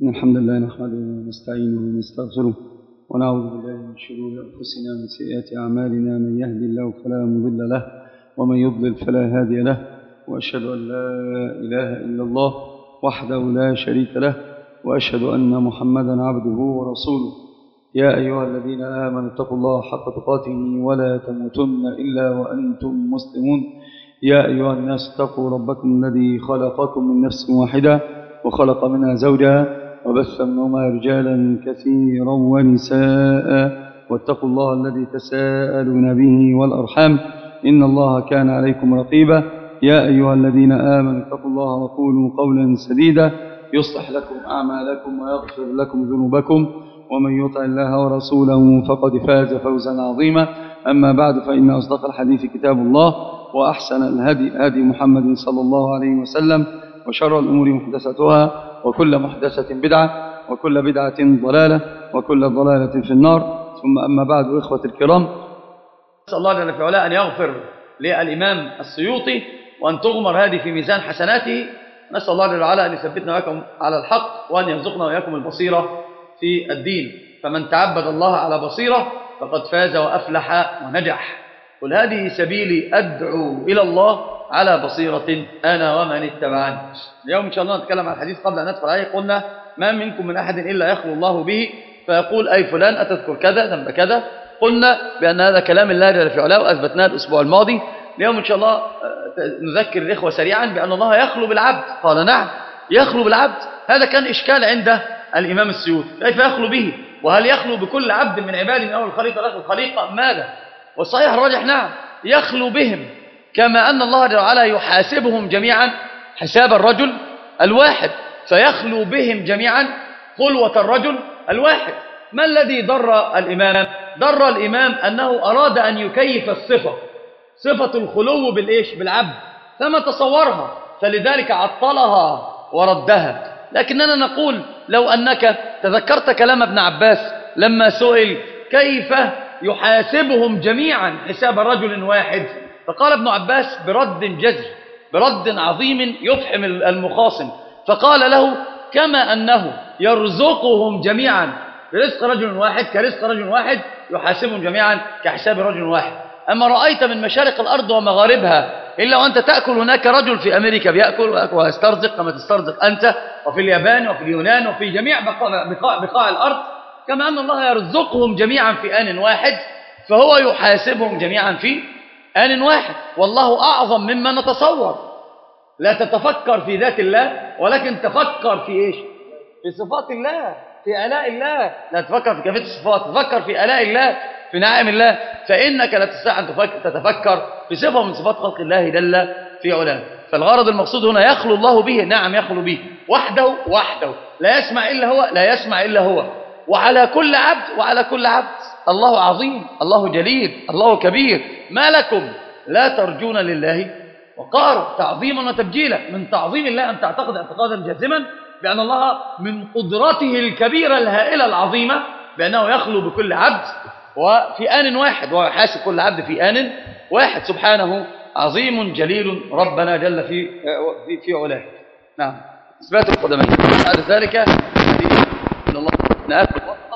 إن الحمد لله نحمده ونستعينه ونستغفره ونعوذ بالله من شرور أنفسنا ومن سيئات أعمالنا. من يهدي الله فلا مضل له ومن يضلل فلا هادي له، وأشهد أن لا إله إلا الله وحده لا شريك له، وأشهد أن محمدا عبده ورسوله. يا أيها الذين آمنوا اتقوا الله حق تقاته ولا تموتن إلا وأنتم مسلمون. يا أيها الناس اتقوا ربكم الذي خلقكم من نفس واحدة وخلق منها زوجها وبث منهما رجالا كثيرا ونساء، واتقوا الله الذي تساءلون به والأرحام إن الله كان عليكم رقيبا. يا أيها الذين آمنوا اتقوا الله وقولوا قولا سديدا يصلح لكم أعمالكم ويغفر لكم ذنوبكم، ومن يطع الله ورسوله فقد فاز فوزا عظيما. أما بعد، فإن أصدق الحديث كتاب الله، وأحسن الهدي هدي محمد صلى الله عليه وسلم، وشر الأمور محدثاتها، وكل محدثة بدعة، وكل بدعة ضلالة، وكل ضلالة في النار. ثم أما بعد، إخوة الكرام، نسأل الله جل في علاه أن يغفر للإمام السيوطي وأن تغمر هذه في ميزان حسناته. نسأل الله جل وعلا أن يثبتنا وإياكم على الحق، وأن يرزقنا وإياكم البصيرة في الدين. فمن تعبد الله على بصيرة فقد فاز وأفلح ونجح. قل هذه سبيلي أدعو إلى الله على بصيرة أنا ومن اتبعني. اليوم إن شاء الله نتكلم عن الحديث. قبل أن ندخل عليه قلنا ما منكم من أحد إلا يخلو الله به فيقول أي فلان أتذكر كذا ذنب كذا. قلنا بأن هذا كلام الله جل في علاه، وأثبتناه الأسبوع الماضي. اليوم إن شاء الله نذكر الإخوة سريعا بأن الله يخلو بالعبد. قال نعم يخلو بالعبد. هذا كان إشكال عند الإمام السيوطي، كيف يخلو به؟ وهل يخلو بكل عبد من عباده من أول الخليقة لآخر الخليقة؟ ماذا؟ والصحيح الراجح نعم يخلو بهم، كما أن الله جل وعلا يحاسبهم جميعا حساب الرجل الواحد، فيخلو بهم جميعا خلوة الرجل الواحد. ما الذي ضر الإمام؟ ضر الإمام أنه أراد أن يكيف صفة الخلو بالإيش؟ بالعبد، فما تصورها، فلذلك عطلها وردها. لكننا نقول لو أنك تذكرت كلام ابن عباس لما سئل كيف يحاسبهم جميعا حساب رجل واحد، فقال ابن عباس برد جزر، برد عظيم يفحم المخاصم، فقال له كما أنه يرزقهم جميعا برزق رجل واحد كرزق رجل واحد يحاسبهم جميعا كحساب رجل واحد. أما رأيت من مشارق الأرض ومغاربها إلا وأنت تأكل هناك رجل في أمريكا بيأكل ويسترزق كما تسترزق أنت، وفي اليابان وفي اليونان وفي جميع بقاع الأرض، كما أن الله يرزقهم جميعا في آن واحد فهو يحاسبهم جميعا في آن واحد. والله أعظم مما نتصور. لا تتفكر في ذات الله، ولكن تفكر في إيش؟ في صفات الله، في آلاء الله. لا تفكر في كيفية الصفات، تفكر في آلاء الله، في نعم الله، فإنك لا تستطيع أن تتفكر في صفة من صفات خلق الله جل في علاه. فالغرض المقصود هنا يخلو الله به، نعم يخلو به وحده لا يسمع إلا هو، وعلى كل عبد الله عظيم، الله جليل، الله كبير. ما لكم لا ترجون لله وقارا؟ تعظيما وتبجيلا. من تعظيم الله أن تعتقد اعتقادا جازما بأن الله من قدرته الكبيرة الهائلة العظيمة بأنه يخلو بكل عبد وفي آن واحد، ويحاسب كل عبد في آن واحد. سبحانه عظيم جليل ربنا جل في علاه. نعم، إثبات القدمين. بعد ذلك إن الله نأكل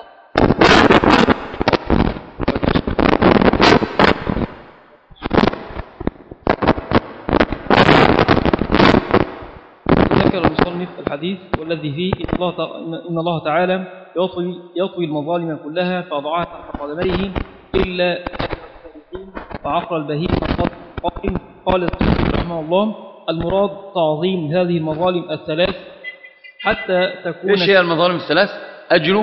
ذكر المصنف الحديث والذي فيه إن الله تعالى يطوي المظالم كلها فأضعها تحت قدميه إلا وعقر البهيمة. قال السيوطي رحمه الله المراد تعظيم هذه المظالم الثلاث حتى تكون. إيش هي المظالم الثلاث؟ أجر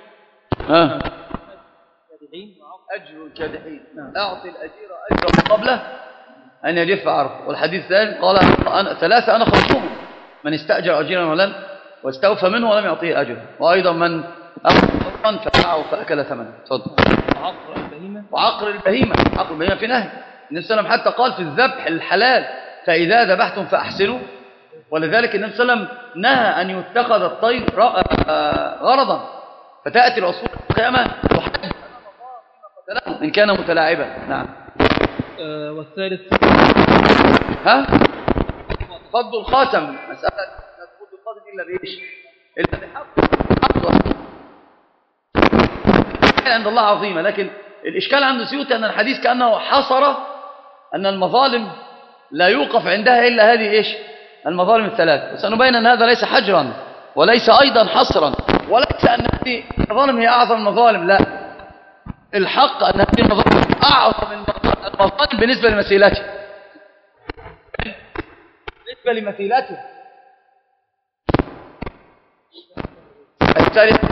الكادحين. أعطي الأجير أجر قبله أن يجف عرفه. والحديث الثاني قال ثلاثة أنا خلصهم: من استأجر أجيرا ولم واستوفى منه ولم يعطيه أجر، وأيضا من أخذ حقا فباعه فأكل ثمنه. وعقر البهيمة في نهي. النبي صلى الله عليه وسلم حتى قال في الذبح الحلال فإذا ذبحتم فأحسنوا. ولذلك النبي صلى الله عليه وسلم نهى أن يتخذ الطير غرضا، فتأتي العصفور القيامة إن كان متلاعبا. نعم. والثالث فض الخاتم. مسألة لا تفض الخاتم إلا بإيش؟ إلا بحق. عند الله عظيمة، لكن الإشكال عند السيوطي أن الحديث كأنه حصر أن المظالم لا يوقف عندها إلا هذه إيش؟ المظالم الثلاث. وسنبين أن هذا ليس حجرا وليس أيضا حصرا، وليس أن هذه المظالم هي أعظم المظالم، لا، الحق أن هذه المظالم أعظم المظالم بالنسبة لمثيلتها، بالنسبة لمثيلتها. الثالث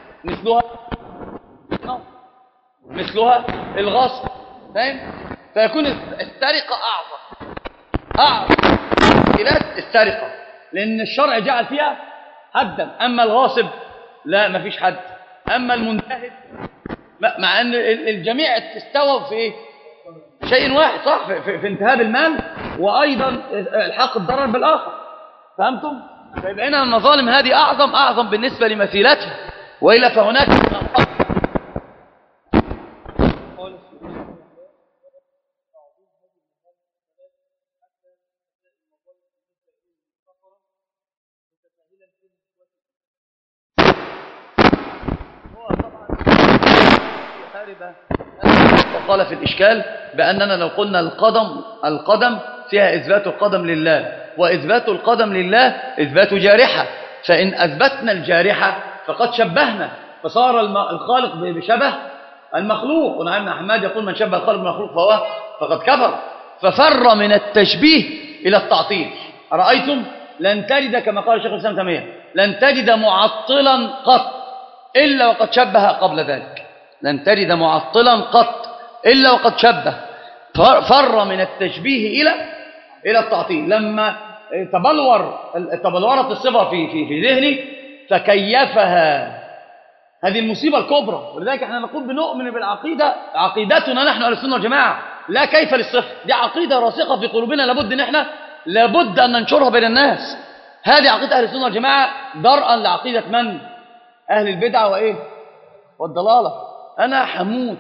مثلها الغصب، فاهم؟ فيكون السرقة أعظم مثيلات السرقة، لأن الشرع جعل فيها حدا. أما الغاصب لا، ما فيش حد. أما المنتهب، مع أن الجميع استوى في إيه؟ شيء واحد، صح؟ في انتهاب المال، وأيضا الحق الضرر بالآخر. فهمتم؟ فيبقى هنا المظالم هذه أعظم بالنسبة لمثيلاتها، وإلا فهناك وقال في الإشكال بأننا لو قلنا القدم فيها إثبات القدم لله، وإثبات القدم لله إثبات جارحة، فإن أثبتنا الجارحة فقد شبهنا، فصار الخالق بشبه المخلوق. ونعم حماد يقول من شبه الخالق بالمخلوق فقد كفر، ففر من التشبيه إلى التعطيل. أرأيتم؟ لن تجد كما قال الشيخ الإسلام تيمية، لن تجد معطلا قط إلا وقد شبه قبل ذلك، لن تجد معطلا قط إلا وقد شبه. فر من التشبيه إلى التعطيل. لما تبلورت الصفة في ذهني فكيفها، هذه المصيبة الكبرى. ولذلك احنا نقول بنؤمن بالعقيدة، عقيدتنا نحن أهل السنة والجماعة لا كيف للصفة، دي عقيدة راسخة في قلوبنا، لابد أن ننشرها بين الناس. هذه عقيدة أهل السنة والجماعة درءا لعقيدة من؟ أهل البدعة وإيه؟ والضلالة. أنا حمود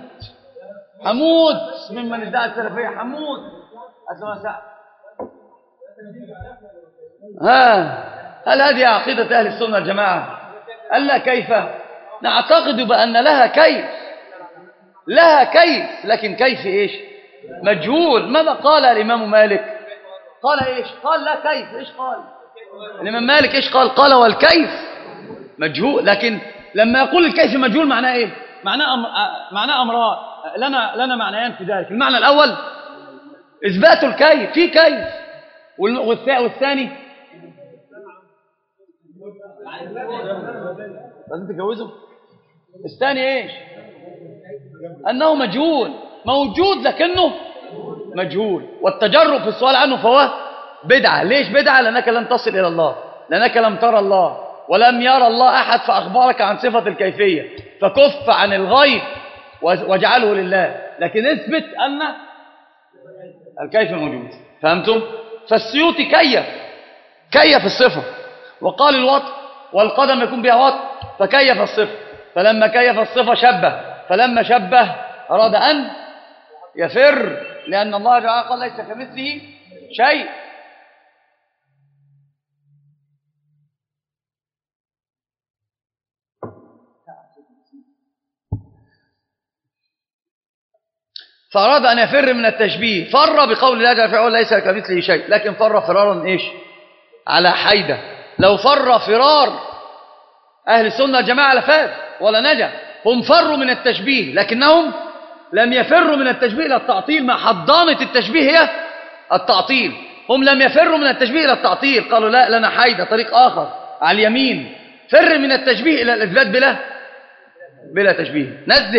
ممن ادعى السلفية، حمود أسمع سعد. هل هذه عقيدة أهل السنة والجماعة؟ ألا كيف؟ نعتقد بأن لها كيف، لكن كيف إيش؟ مجهول. ماذا قال الإمام مالك؟ قال إيش؟ قال لا كيف. إيش قال الإمام مالك؟ إيش قال؟ قال والكيف مجهول. لكن لما يقول الكيف مجهول معناه إيه؟ معناه أمران، لنا معنيان في ذلك. المعنى الأول إثبات الكيف، في كيف، والثاني لازم تجوزه. الثاني إيش؟ أنه مجهول، موجود لكنه مجهول. والتجرؤ في السؤال عنه فهو بدعة. ليش بدعة؟ لأنك لم تصل إلى الله، لأنك لم ترى الله، ولم يرى الله أحد فأخبرك عن صفة الكيفية، فكف عن الغيب واجعله لله، لكن اثبت أن الكيف موجود. فهمتم؟ فالسيوطي كيف الصفة، وقال الوطء والقدم يكون بها وطء، فكيف الصفة. فلما كيف الصفة شبه، فلما شبه أراد أن يفر، لأن الله تعالى قال ليس كمثله شيء. فأراد أن يفر من التشبيه، فر بقول الله جل وعلا ليس كمثله شيء، لكن فر فرارا إيش؟ على حيدة. لو فر فرار أهل السنة والجماعة لفاز ولا نجا. هم فروا من التشبيه لكنهم لم يفروا من التشبيه إلى التعطيل، مع حضانة التشبيه هي التعطيل. هم لم يفروا من التشبيه إلى التعطيل، قالوا لا، لنا حيدة، طريق آخر على اليمين. فر من التشبيه إلى الإثبات بلا تشبيه، نزه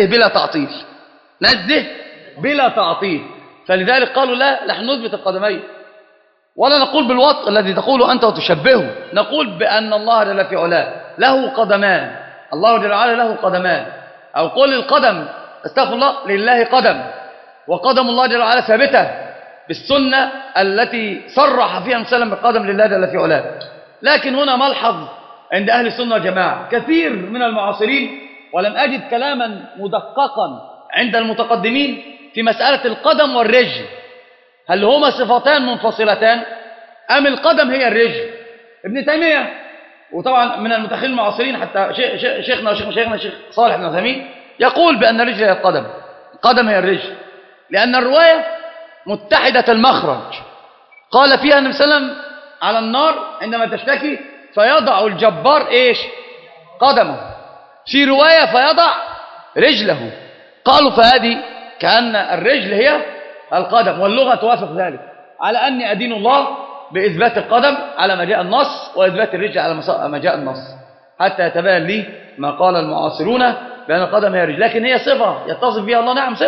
بلا تعطيل. فلذلك قالوا لا، نحن نثبت القدمين ولا نقول بالوطء الذي تقوله أنت وتشبهه، نقول بأن الله جل في علاه له قدمان، الله جل وعلا له قدمان. أو قول القدم، استغفر الله، لله قدم، وقدم الله جل وعلا ثابتة بالسنة التي صرح فيها مسلم بالقدم لله جل في علاه. لكن هنا ملحظ عند أهل السنة والجماعة، كثير من المعاصرين، ولم أجد كلاما مدققا عند المتقدمين في مسألة القدم والرجل، هل هما صفتان منفصلتان أم القدم هي الرجل؟ ابن تيمية وطبعا من المتأخرين المعاصرين حتى شيخنا الشيخ صالح بن عثيمين يقول بأن الرجل هي القدم، القدم هي الرجل، لأن الرواية متحدة المخرج. قال فيها النبي صلى الله عليه وسلم على النار عندما تشتكي فيضع الجبار إيش؟ قدمه. في رواية فيضع رجله. قالوا فهذه كأن الرجل هي القدم، واللغة توافق ذلك، على أني أدين الله بإثبات القدم على ما جاء النص، وإثبات الرجل على ما جاء النص، حتى يتبين لي ما قال المعاصرون بأن القدم هي الرجل. لكن هي صفة يتصف بها الله، نعم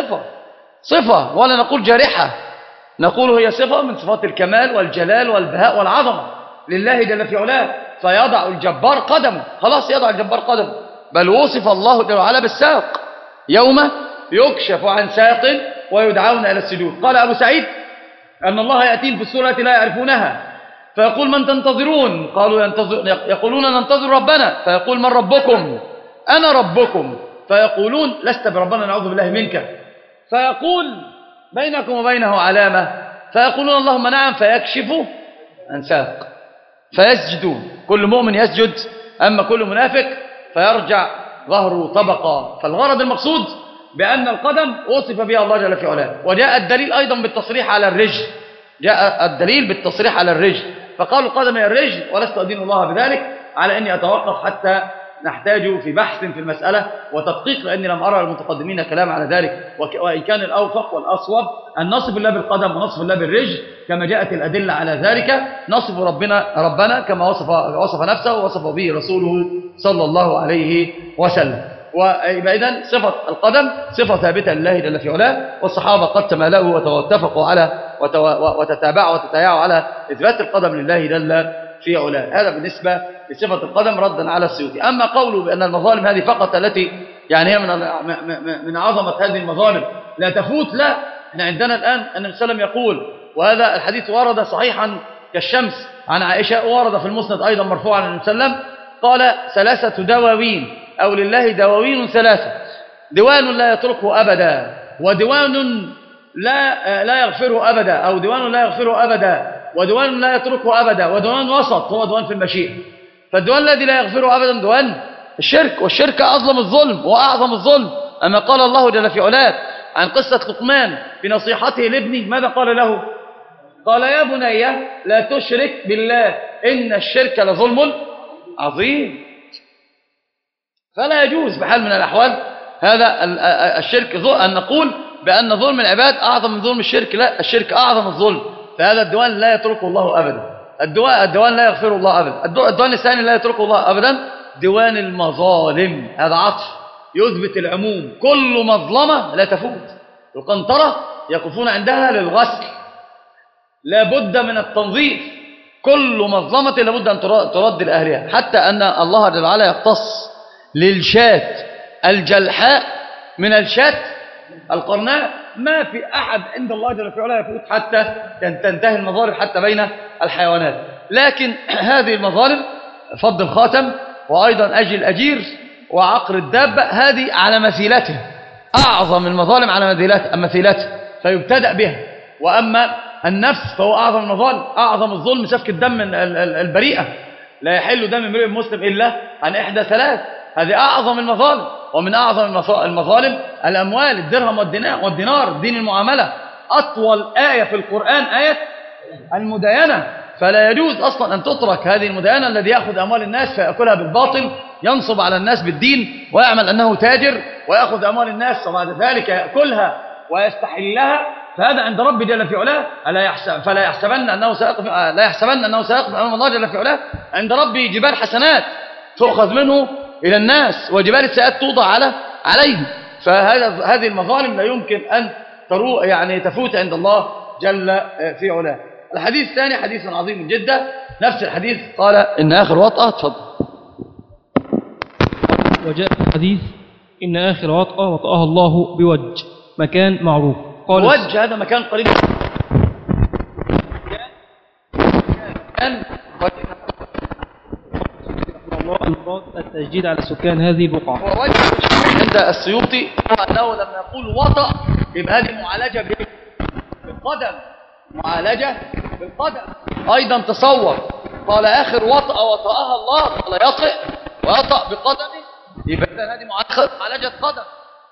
صفة، ولا نقول جارحة، نقول هي صفة من صفات الكمال والجلال والبهاء والعظمة لله جل في علاه. فيضع الجبار قدمه، خلاص يضع الجبار قدمه. بل وصف الله جل وعلا بالساق، يوم يكشف عن ساق ويدعون إلى السجود. قال أبو سعيد أن الله يأتين في السورة لا يعرفونها فيقول من تنتظرون؟ قالوا يقولون ننتظر ربنا، فيقول من ربكم؟ أنا ربكم. فيقولون لست بربنا نعوذ بالله منك. فيقول بينكم وبينه علامة، فيقولون اللهم نعم، فيكشف عن ساق فيسجدون. كل مؤمن يسجد، أما كل منافق فيرجع ظهره طبقا. فالغرض المقصود بأن القدم وصف بها الله جل في علاه. وجاء الدليل أيضا بالتصريح على الرجل، جاء الدليل بالتصريح على الرجل، فقالوا القدم هي الرجل، ولست أدين الله بذلك، على أني أتوقف حتى نحتاج في بحث في المسألة وتدقيق، لأني لم أرى المتقدمين كلام على ذلك. وإن كان الأوفق والأصوب أن نصف الله بالقدم ونصف الله بالرجل كما جاءت الأدلة على ذلك. نصف ربنا كما وصف نفسه ووصف به رسوله صلى الله عليه وسلم. وإذن صفة القدم صفة ثابتة لله جل في علاه، والصحابة قد تمالأوا واتفقوا على وتتابعوا على إثبات القدم لله جل في علاه. هذا بالنسبة لصفة القدم ردا على السيوطي. أما قوله بأن المظالم هذه فقط التي يعني هي من عظمة هذه المظالم لا تفوت، لا، احنا عندنا الآن أن النبي صلى الله عليه وسلم يقول، وهذا الحديث ورد صحيحا كالشمس عن عائشة، ورد في المسند أيضا مرفوعا عن النبي صلى الله عليه وسلم، قال 3 دواوين أو لله دواوين 3، ديوان لا يتركه أبدا، وديوان لا يغفره أبدا، أو ديوان لا يغفره أبدا، وديوان لا يتركه أبدا، وديوان وسط هو ديوان في المشيئة. فالديوان الذي لا يغفره أبدا ديوان الشرك، والشرك أظلم الظلم وأعظم الظلم. أما قال الله جل في علاه عن قصة لقمان في نصيحته لابنه، ماذا قال له؟ قال يا بني لا تشرك بالله إن الشرك لظلم عظيم. فلا يجوز بحال من الأحوال هذا الشرك أن نقول بأن ظلم العباد أعظم من ظلم الشرك، لا، الشرك أعظم الظلم. فهذا الديوان لا يتركه الله أبدا، الديوان لا يغفره الله أبدا. الديوان الثاني لا يتركه الله أبدا ديوان المظالم، هذا عطف يثبت العموم، كل مظلمة لا تفوت. القنطرة يقفون عندها للغسل، لا بد من التنظيف، كل مظلمة لا بد أن ترد لأهلها، حتى أن الله جل وعلا يقتص للشاة الجلحاء من الشاة القرناء. ما في أحد عند الله جل وعلا يفوت حتى تنتهي المظالم حتى بين الحيوانات. لكن هذه المظالم فض الخاتم، وأيضا أجل الأجير، وعقر الدابة، هذه على مثيلته، أعظم المظالم على مثيلته فيبتدأ بها. وأما النفس فهو أعظم المظالم، أعظم الظلم سفك الدم البريئة، لا يحل دم امرئ مسلم إلا عن 3، هذه أعظم المظالم. ومن أعظم المظالم الأموال، الدرهم والدينار، دين المعاملة. أطول آية في القرآن آية المداينة، فلا يجوز أصلا أن تترك هذه المداينة. الذي يأخذ أموال الناس فيأكلها بالباطل، ينصب على الناس بالدين ويعمل أنه تاجر، ويأخذ أموال الناس وبعد ذلك يأكلها ويستحلها، فهذا عند رب جل في علاه فلا يحسبن أنه سيقف أمام الله جل في علاه عند ربي جبال حسنات تؤخذ منه إلى الناس، وجبال السيئات توضع عليه. فهذه المظالم لا يمكن أن تفوت عند الله جل في علاه. الحديث الثاني حديث عظيم جدا، نفس الحديث قال إن آخر وطأة، تفضل. وجاء الحديث إن آخر وطأها الله بوجه، مكان معروف. قال وجه هذا مكان قريب، المراد التشديد على سكان هذه البقعة. ووجه عند السيوطي أنه لما يقول وطأ يبقى هذه معالجة بالقدم، معالجة بالقدم. أيضا تصور قال آخر وطأ وطأها الله، قال يطئ ويطأ بقدمه، يبقى هذه معالجة قدم.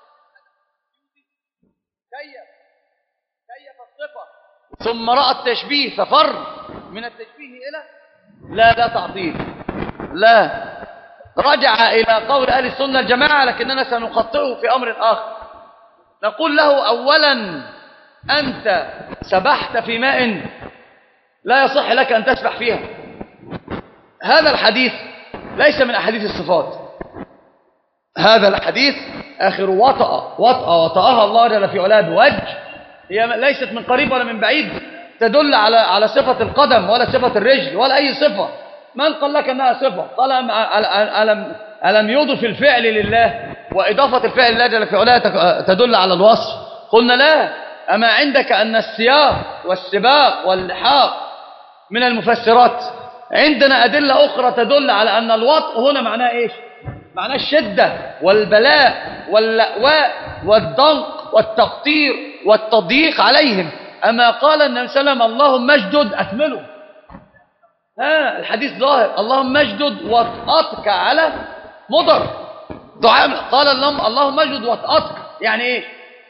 كيف الصفة ثم رأى التشبيه ففر من التشبيه إلى لا تعطيل، لا، رجع إلى قول أهل السنة الجماعة، لكننا سنخطئه في أمر آخر. نقول له أولا أنت سبحت في ماء لا يصح لك أن تسبح فيها. هذا الحديث ليس من أحاديث الصفات. هذا الحديث آخر وطأها الله جل في علاه بوجه، هي ليست من قريب ولا من بعيد تدل على صفة القدم ولا صفة الرجل ولا أي صفة. من قال لك أنها صفة؟ قال ألم يضف الفعل لله، وإضافة الفعل لله جل في علاه تدل على الوصف؟ قلنا لا. أما عندك أن السياق والسباق واللحاق من المفسرات؟ عندنا أدلة أخرى تدل على أن الوطء هنا معناه إيش؟ معناه الشدة والبلاء واللأواء والضنك والتقطير والتضييق عليهم. أما قال النبي صلى الله عليه وسلم اللهم اسجد أكمله، الحديث ظاهر، اللهم اسجد وطأتك على مضر دعاء. قال اللهم اسجد وطأتك، يعني إيش؟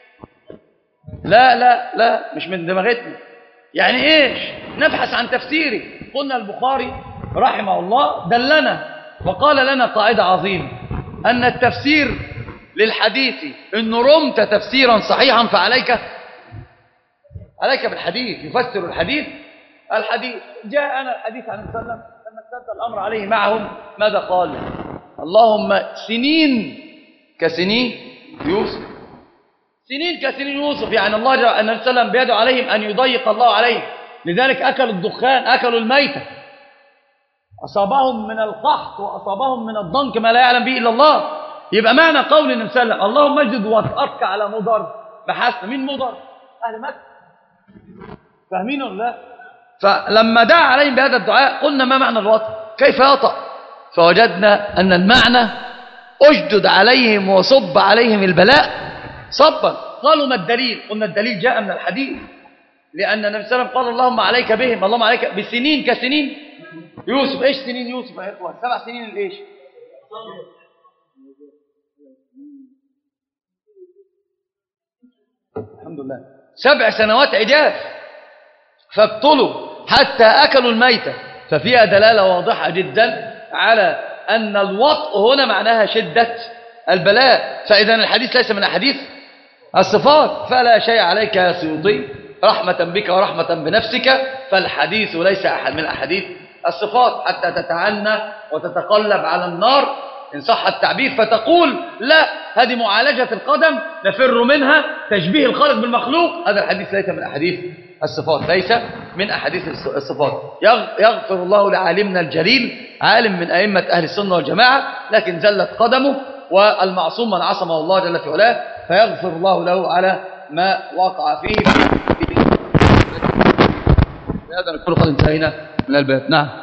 لا مش من دماغتنا. يعني إيش؟ نبحث عن تفسيره. قلنا البخاري رحمه الله دلنا وقال لنا قاعدة عظيمة، أن التفسير للحديث إن رمت تفسيرا صحيحا فعليك بالحديث. يفسر الحديث جاءنا الحديث عن النبي صلى الله عليه وسلم لما اشتد الأمر عليه معهم ماذا قال؟ اللهم سنين كسنين يوسف. سنين كسنين يوسف، يعني الله النبي صلى الله عليه وسلم بيدعو عليهم أن يضيق الله عليهم، لذلك أكلوا الدخان، أكلوا الميتة، أصابهم من القحط وأصابهم من الضنك ما لا يعلم به إلا الله. يبقى معنى قول النبي صلى الله عليه وسلم اللهم اجد وطأتك على مضر، بحثنا مين مضر؟ أهل مكة، فاهمين ولا لا؟ فلما دعا عليهم بهذا الدعاء قلنا ما معنى الوطأ؟ كيف يطأ؟ فوجدنا أن المعنى أجدد عليهم وصب عليهم البلاء صبا. قالوا ما الدليل؟ قلنا الدليل جاء من الحديث، لأن النبي صلى الله عليه وسلم قال اللهم عليك بهم، اللهم عليك بسنين كسنين يوسف. إيش سنين يوسف يا إخوان؟ 7 سنين الإيش؟ الحمد لله 7 سنوات عجاف، فابطلوا حتى أكلوا الميتة. ففيها دلالة واضحة جدا على أن الوطء هنا معناها شدة البلاء. فإذا الحديث ليس من أحاديث الصفات. فلا شيء عليك يا سيوطي، رحمة بك ورحمة بنفسك، فالحديث ليس أحد من أحاديث الصفات حتى تتعنى وتتقلب على النار إن صح التعبير، فتقول لا هذه معالجة القدم نفر منها، تشبيه الخالق بالمخلوق. هذا الحديث ليس من أحاديث الصفات، ليس من أحاديث الصفات. يغفر الله لعالمنا الجليل، عالم من أئمة أهل السنة والجماعة، لكن زلت قدمه، والمعصوم من عصمه الله جل في علاه، فيغفر الله له على ما وقع فيه. بهذا نكون قد انتهينا من الباب. نعم.